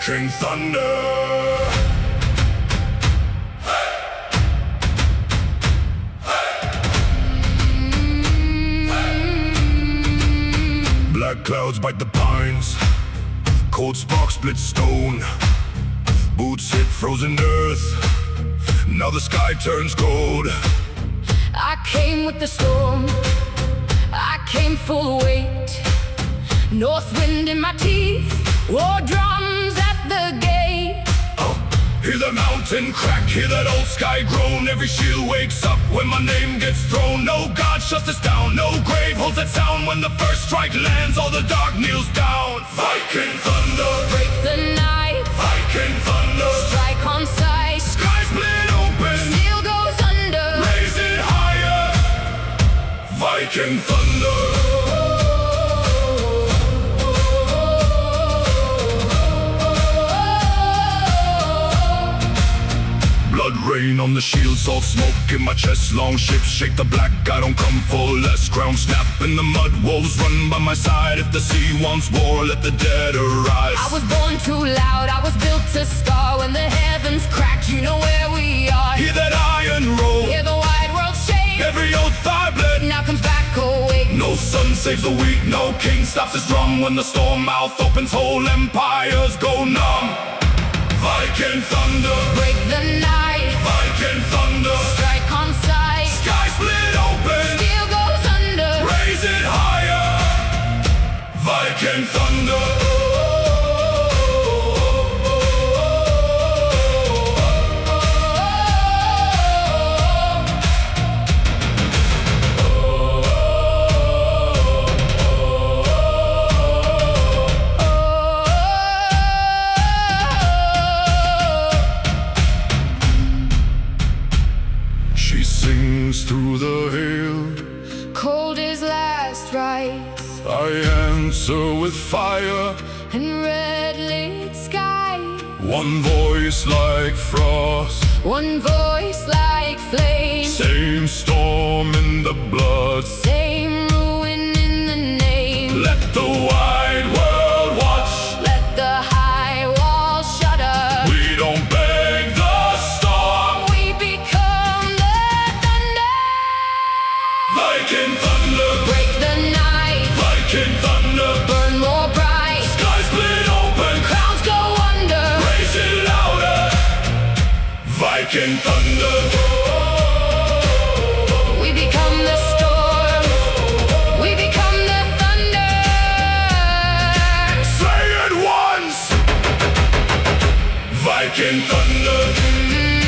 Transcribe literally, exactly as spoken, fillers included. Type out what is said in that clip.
Viking thunder. Black clouds bite the pines, cold sparks split stone. Boots hit frozen earth, now the sky turns gold. I came with the storm, I came full weight. North wind in my teeth, war drums at the gate. Oh, hear the mountain crack, hear that old sky groan. Every shield wakes up when my name gets thrown. No God shuts us down, no grave holds that sound. When the first strike lands, all the dark kneels down. Viking thunder, Break the night, Viking thunder. strike on sight. Sky split open, Steel goes under. raise it higher. Viking thunder. Blood rain on the shield, salt smoke in my chest. Long ships shake the black, I don't come for less. Crown snap in the mud, wolves run by my side. If the sea wants war, let the dead arise. I was born too loud, I was built to scar. When the heavens cracked, you know where we are. Hear that iron roll, Hear the wide world shake. every oath I bled. Now comes back awake. No son saves the weak, no king stops his drum. When the storm mouth opens, whole empires go numb. Viking thunder, Break the night, Viking thunder. strike on sight. Sky split open, Steel goes under. raise it higher. Viking thunder. She sings through the hail, Cold is last rites, I answer with fire. and red lit sky. One voice like frost, One voice like flame. same storm in the blood. Same ruin in the name. Let the wide world watch. Let the high wall shudder. We don't beg the storm. We become the thunder. Viking thunder, Break the night, Viking thunder. burn more bright. Sky split open, Clouds go under. raise it louder. Viking thunder. We become the storm. We become the thunder. Say it once. Viking thunder. Mm-hmm.